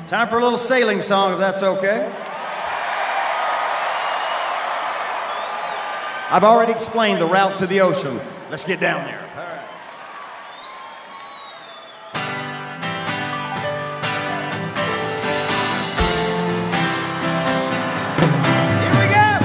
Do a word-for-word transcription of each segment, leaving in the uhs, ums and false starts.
Time for a little sailing song, if that's okay. I've already explained the route to the ocean. Let's get down there. All right. Here we go.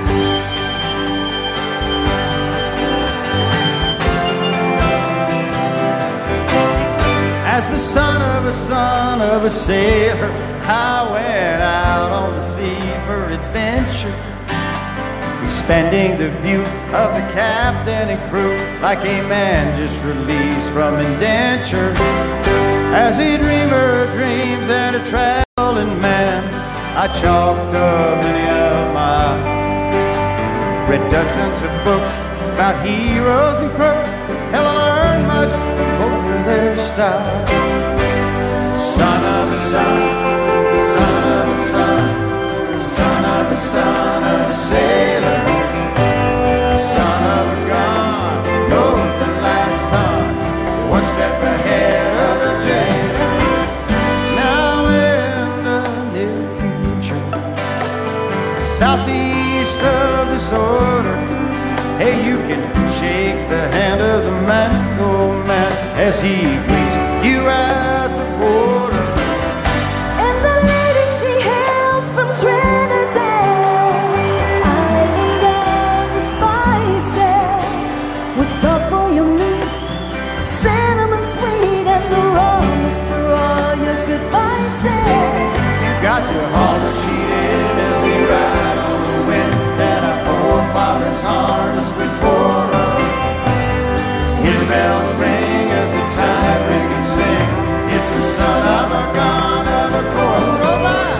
As the son of a son of a sailor, I went out on the sea for adventure, expanding the view of the captain and crew like a man just released from indenture. As a dreamer dreams and a traveling man, I chalked up many of my read dozens of books about heroes and crooks. Hell, I learned much over their style. Son of a son, son of a son, son of a son of a sailor, son of a gun, rode the last ton, one step ahead of the jailer. Now in the near future, southeast of disorder, hey, you can shake the hand of the mango man as he greets you at the border. And the lady, she hails from Trinidad, island of the spices, with salt for your meat, cinnamon sweet, and the rose for all your good vices. You got to haul the sheet in as we ride on the wind that our forefathers harnessed before us. Hear the bells ring as the tide ring and sing. It's the son of a gun of a coral robot.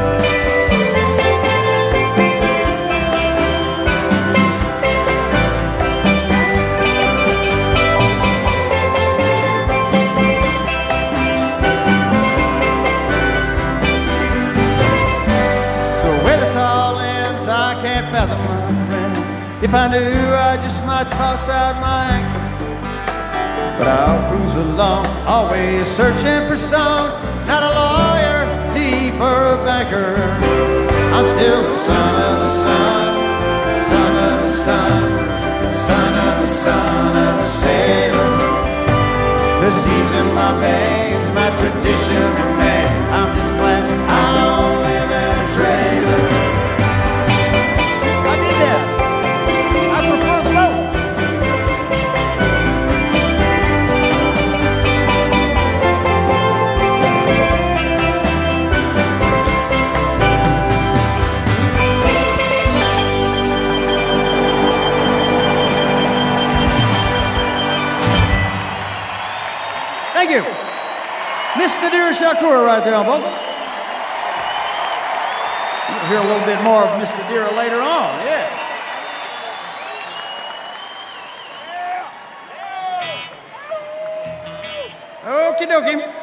So where this all ends, I can't fathom, my friend. If I knew, I just might toss out my anchor. But I'll cruise along, always searching for songs. Not a lawyer, thief, or a banker. I'm still the son of the son, son of a son, son of a son of a sailor. The seas in my veins, my tradition remains. I'm just glad I don't live in a trailer. I did that. I prefer the boat. Thank you. Mister Dear Shakur right there on vocal. You'll hear a little bit more of Mister Dear later on, yeah. Okie dokie.